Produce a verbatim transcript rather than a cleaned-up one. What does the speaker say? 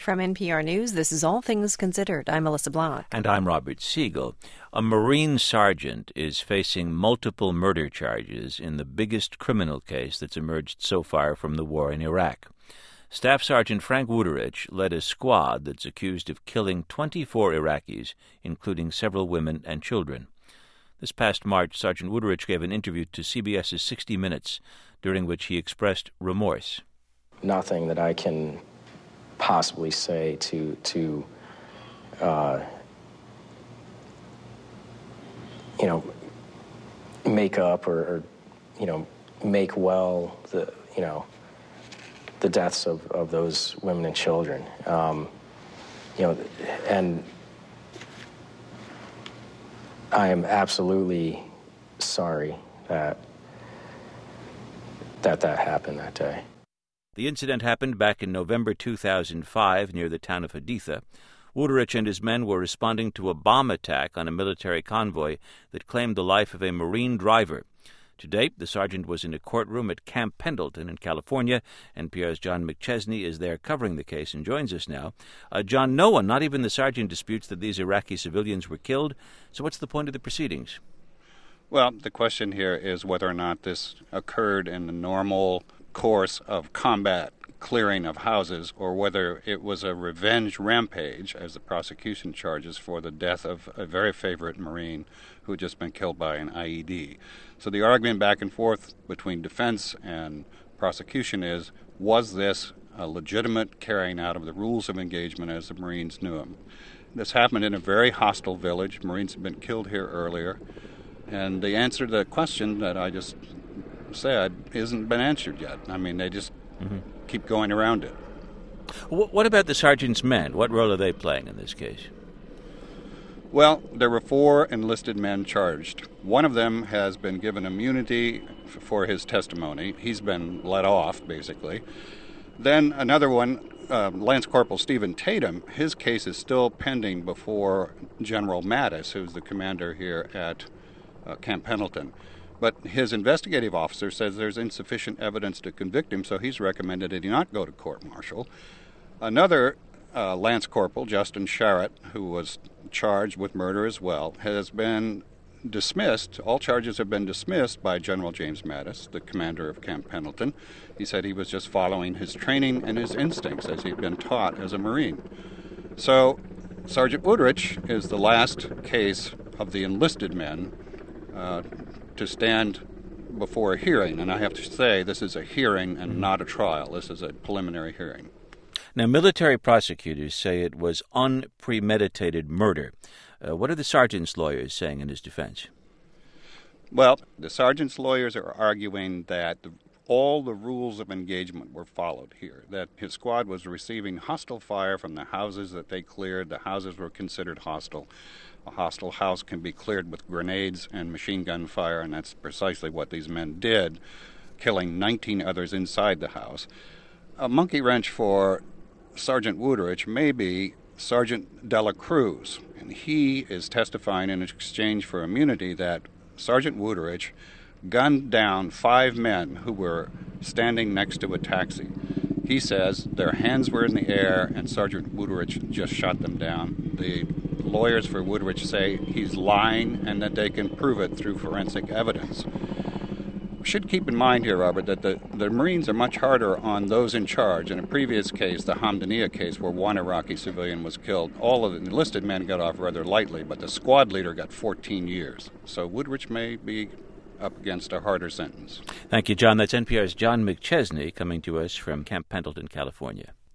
From N P R News, this is All Things Considered. I'm Melissa Block. And I'm Robert Siegel. A Marine sergeant is facing multiple murder charges in the biggest criminal case that's emerged so far from the war in Iraq. Staff Sergeant Frank Wuterich led a squad that's accused of killing twenty-four Iraqis, including several women and children. This past March, Sergeant Wuterich gave an interview to C B S's sixty minutes, during which he expressed remorse. Nothing that I can possibly say to to uh, you know make up or, or you know make well the you know the deaths of, of those women and children. Um, you know, and I am absolutely sorry that that that happened that day. The incident happened back in November two thousand five near the town of Haditha. Wuterich and his men were responding to a bomb attack on a military convoy that claimed the life of a Marine driver. To date, the sergeant was in a courtroom at Camp Pendleton in California. N P R's John McChesney is there covering the case and joins us now. Uh, John, no one, not even the sergeant, disputes that these Iraqi civilians were killed. So what's the point of the proceedings? Well, the question here is whether or not this occurred in the normal course of combat clearing of houses, or whether it was a revenge rampage, as the prosecution charges, for the death of a very favorite Marine who had just been killed by an I E D. So the argument back and forth between defense and prosecution is, was this a legitimate carrying out of the rules of engagement as the Marines knew them? This happened in a very hostile village. Marines had been killed here earlier. And the answer to the question that I just said isn't been answered yet. I mean, they just mm-hmm. keep going around it. What about the sergeant's men? What role are they playing in this case? Well, there were four enlisted men charged. One of them has been given immunity for his testimony. He's been let off, basically. Then another one, uh, Lance Corporal Stephen Tatum, his case is still pending before General Mattis, who's the commander here at uh, Camp Pendleton. But his investigative officer says there's insufficient evidence to convict him, so he's recommended that he not go to court-martial. Another uh, Lance Corporal, Justin Sharrett, who was charged with murder as well, has been dismissed. All charges have been dismissed by General James Mattis, the commander of Camp Pendleton. He said he was just following his training and his instincts as he'd been taught as a Marine. So Sergeant Wuterich is the last case of the enlisted men uh, to stand before a hearing. And I have to say, this is a hearing and not a trial. This is a preliminary hearing. Now, military prosecutors say it was unpremeditated murder. Uh, what are the sergeant's lawyers saying in his defense? Well, the sergeant's lawyers are arguing that the, all the rules of engagement were followed here, that his squad was receiving hostile fire from the houses that they cleared. The houses were considered hostile. A hostile house can be cleared with grenades and machine gun fire, and that's precisely what these men did, killing nineteen others inside the house. A monkey wrench for Sergeant Wuterich may be Sergeant Dela Cruz, and he is testifying in exchange for immunity that Sergeant Wuterich gunned down five men who were standing next to a taxi. He says their hands were in the air and Sergeant Wuterich just shot them down. The lawyers for Wuterich say he's lying and that they can prove it through forensic evidence. We should keep in mind here, Robert, that the, the Marines are much harder on those in charge. In a previous case, the Hamdaniya case, where one Iraqi civilian was killed, all of the enlisted men got off rather lightly, but the squad leader got fourteen years. So Wuterich may be up against a harder sentence. Thank you, John. That's N P R's John McChesney coming to us from Camp Pendleton, California.